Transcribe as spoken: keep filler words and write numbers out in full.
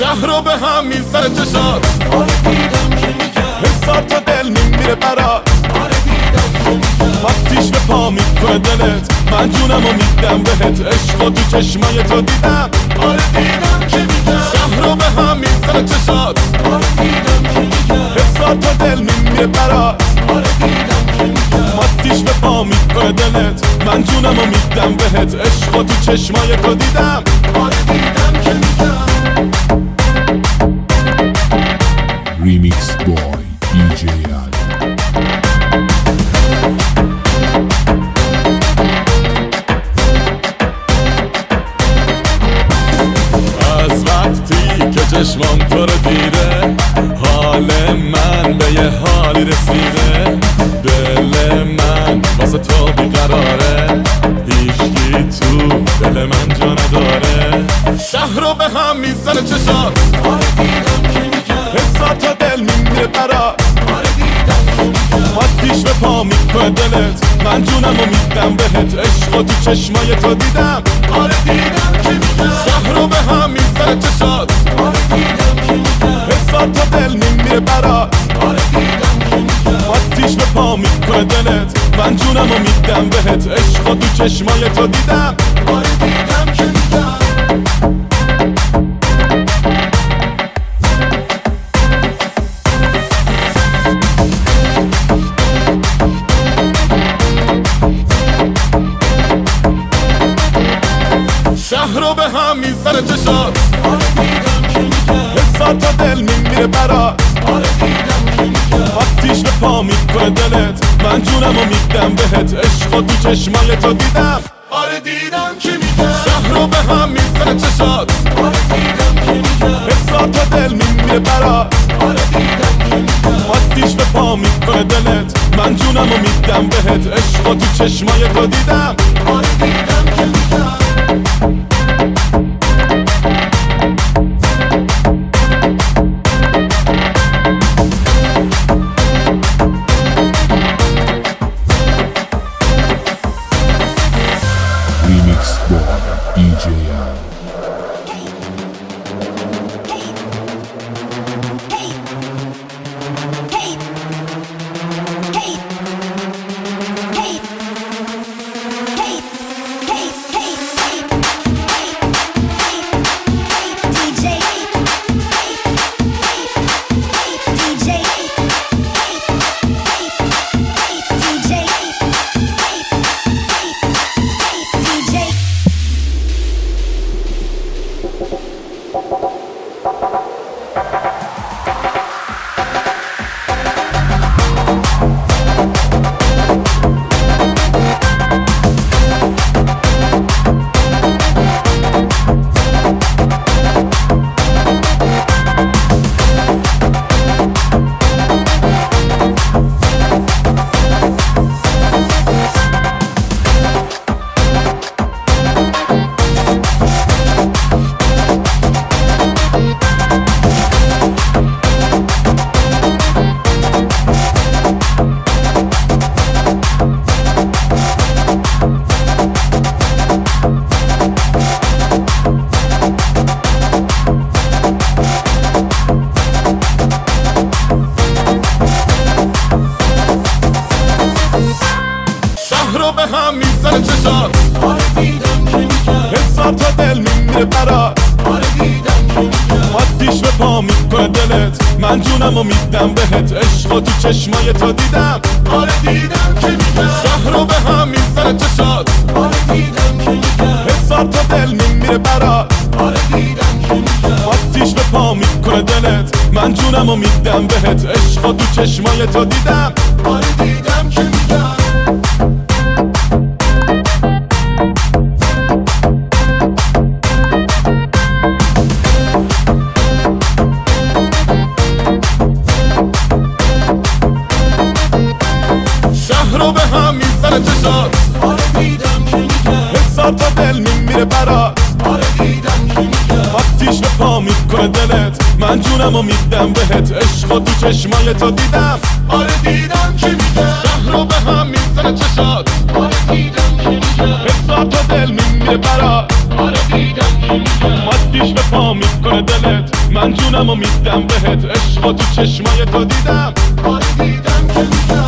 شهر رو به هم میزنه چشات. آره دیدم که میگم حسار تا دل میمیره برات. آره دیدم که میگم وقتیش به پا میکنه دلت، من جونم و میدم بهت. عشق و تو چشمای تو دیدم. آره دیدم که میگم شهر رو به هم میزنه چشات. آره دیدم که میگم حسار تا دل میمیره برات. آره دیدم که میگم وقتیش به پا میکنه دلت، من جونم و میدم بهت. عشق و تو چشمای تو دیدم. آره دیدم که میگم Remix Boy دی جی Ali. از وقتی که چشمام تو رو دیده، حال من به یه حالی رسیده. دل من واسه تو بیقراره، هیچکی تو دل من جا نداره. شهر رو به هم میزنه چشات. آره دیدم که میگم حسار تا دل میمیره برات. آره دیدم که میگم وقتیش به پا میکنه دلت، من جونم و میدم بهت. عشق و تو چشمای تو دیدم. آره دیدم که میگم شهر رو به هم میزنه چشات. آره دیدم که میگم حسار تا دل میمیره برات. آره دیدم که میگم وقتیش به پا میکنه دلت، من جونم و میدم بهت. عشق و تو چشمای تو دیدم. آره دیدم که میگم شهر رو به هم میزنه چشات. آره دیدم که میگم حسار تا دل میمیره برات. آره دیدم که میگم وقتیش به پا میکنه دلت، من جونم و میدم بهت. عشق و تو چشمای تو دیدم. آره دیدم که میگم شهر رو به هم میزنه چشات. آره دیدم که میگم حسار تا دل میمیره برات. آره دیدم که میگم وقتیش به پا میکنه دلت، من جونم و میدم بهت. عشق و تو چشمای تو دیدم. آره دیدم که میگم Remix Boy دی جی Ali. به هم میزنه چشات. آره دیدم که میگم حسار تا دل میمیره برات. آره دیدم که میگم وقتیش به پا میکنه دلت، من جونم و میدم بهت. عشق و تو چشمای تو دیدم. آره دیدم که میگم شهر رو به هم میزنه چشات. آره دیدم که میگم حسار تا دل میمیره برات. آره دیدم که میگم وقتیش به پا میکنه دلت، من جونم و میدم بهت. عشق و تو چشمای تو دیدم. آره دیدم که میگم شهر رو به هم میزنه چشات. آره دیدم که میگم حسار تا دل میمیره برات. آره دیدم که میگم وقتیش به پا میکنه دلت، من جونم و میدم بهت. عشق و تو چشمای تو دیدم. آره دیدم که میگم شهر رو به هم میزنه چشات. آره دیدم که میگم حسار تا دل میمیره برات. آره دیدم که میگم وقتیش به پا میکنه دلت، من جونم و میدم بهت، عشقا تو چشمای تو دیدم. آره دیدم که میگم